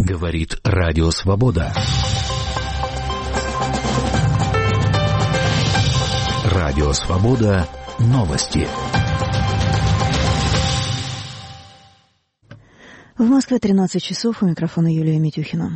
Говорит Радио Свобода. Радио Свобода. Новости. В Москве 13 часов. У микрофона Юлия Митюхина.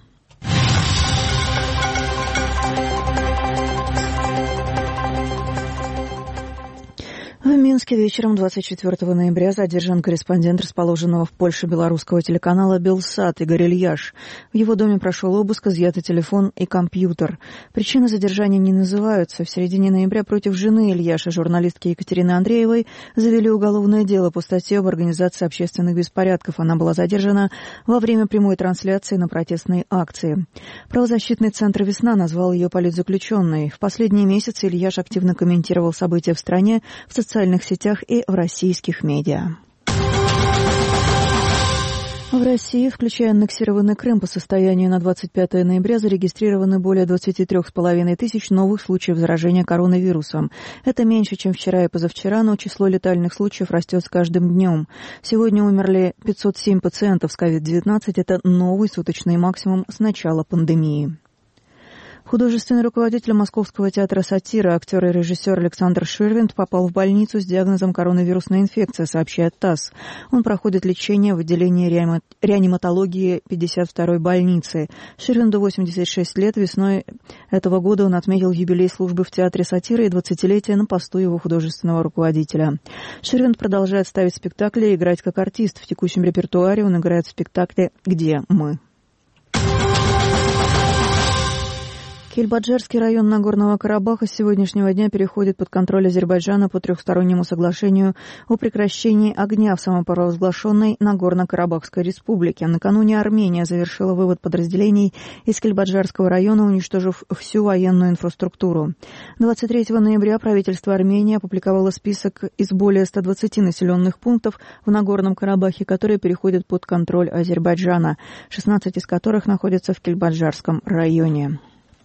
В Минске вечером 24 ноября задержан корреспондент расположенного в Польше белорусского телеканала «Белсат» Игорь Ильяш. В его доме прошел обыск, изъяты телефон и компьютер. Причины задержания не называются. В середине ноября против жены Ильяша, журналистки Екатерины Андреевой, завели уголовное дело по статье об организации общественных беспорядков. Она была задержана во время прямой трансляции на протестной акции. Правозащитный центр «Весна» назвал ее политзаключенной. В последние месяцы Ильяш активно комментировал события в стране, в социальных сетях и в российских медиа. В России, включая аннексированный Крым, по состоянию на 25 ноября зарегистрированы более 23,5 тысяч новых случаев заражения коронавирусом. Это меньше, чем вчера и позавчера, но число летальных случаев растет с каждым днем. Сегодня умерли 507 пациентов с COVID-19. Это новый суточный максимум с начала пандемии. Художественный руководитель Московского театра «Сатира», актер и режиссер Александр Ширвинд попал в больницу с диагнозом коронавирусная инфекция, сообщает ТАСС. Он проходит лечение в отделении реаниматологии 52-й больницы. Ширвинду 86 лет. Весной этого года он отметил юбилей службы в театре «Сатира» и 20-летие на посту его художественного руководителя. Ширвинд продолжает ставить спектакли и играть как артист. В текущем репертуаре он играет в спектакле «Где мы?». Кельбаджарский район Нагорного Карабаха с сегодняшнего дня переходит под контроль Азербайджана по трехстороннему соглашению о прекращении огня в самопровозглашенной Нагорно-Карабахской республике. Накануне Армения завершила вывод подразделений из Кельбаджарского района, уничтожив всю военную инфраструктуру. 23 ноября правительство Армении опубликовало список из более 120 населенных пунктов в Нагорном Карабахе, которые переходят под контроль Азербайджана, 16 из которых находятся в Кельбаджарском районе.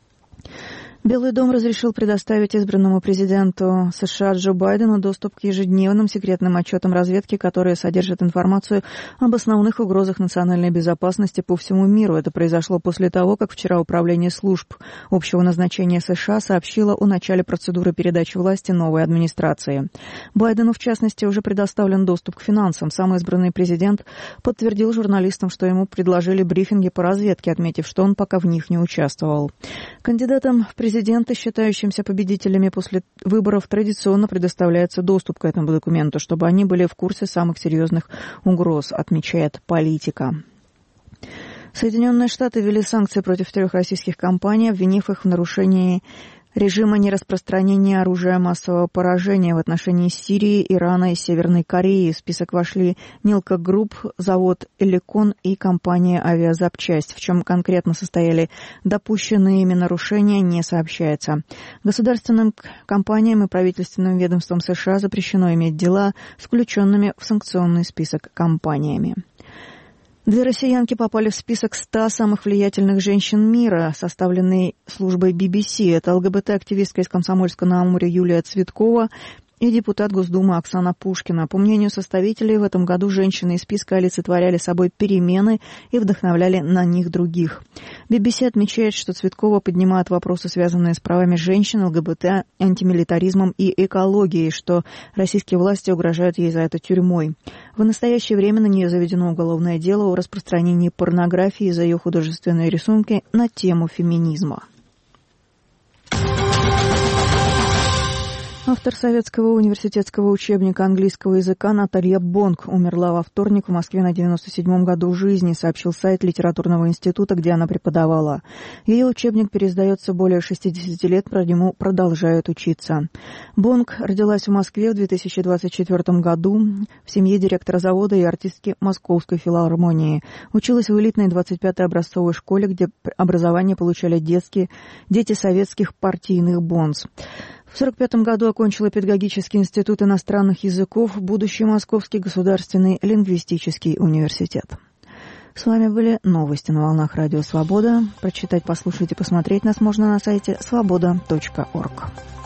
Белый дом разрешил предоставить избранному президенту США Джо Байдену доступ к ежедневным секретным отчетам разведки, которые содержат информацию об основных угрозах национальной безопасности по всему миру. Это произошло после того, как вчера Управление служб общего назначения США сообщило о начале процедуры передачи власти новой администрации. Байдену, в частности, уже предоставлен доступ к финансам. Сам избранный президент подтвердил журналистам, что ему предложили брифинги по разведке, отметив, что он пока в них не участвовал. Кандидатам в президенты, считающимся победителями после выборов, традиционно предоставляется доступ к этому документу, чтобы они были в курсе самых серьезных угроз, отмечает Политика. Соединенные Штаты ввели санкции против 3 российских компаний, обвинив их в нарушении режима нераспространения оружия массового поражения в отношении Сирии, Ирана и Северной Кореи. В список вошли Нилка Групп, завод «Элекон» и компания «Авиазапчасть». В чем конкретно состояли допущенные ими нарушения, не сообщается. Государственным компаниям и правительственным ведомствам США запрещено иметь дела с включенными в санкционный список компаниями. 2 россиянки попали в список 100 самых влиятельных женщин мира, составленный службой BBC. Это ЛГБТ-активистка из Комсомольска-на-Амуре Юлия Цветкова и депутат Госдумы Оксана Пушкина. По мнению составителей, в этом году женщины из списка олицетворяли собой перемены и вдохновляли на них других. BBC отмечает, что Цветкова поднимает вопросы, связанные с правами женщин, ЛГБТ, антимилитаризмом и экологией, что российские власти угрожают ей за это тюрьмой. В настоящее время на нее заведено уголовное дело о распространении порнографии за ее художественные рисунки на тему феминизма. Автор советского университетского учебника английского языка Наталья Бонг умерла во вторник в Москве на 97-м году жизни, сообщил сайт Литературного института, где она преподавала. Ее учебник переиздается более 60 лет, про него продолжают учиться. Бонг родилась в Москве в 2024 году в семье директора завода и артистки Московской филармонии. Училась в элитной 25-й образцовой школе, где образование получали дети советских партийных бонз. В 1945 году окончила педагогический институт иностранных языков, будущий Московский государственный лингвистический университет. С вами были новости на волнах Радио Свобода. Прочитать, послушать и посмотреть нас можно на сайте svoboda.org.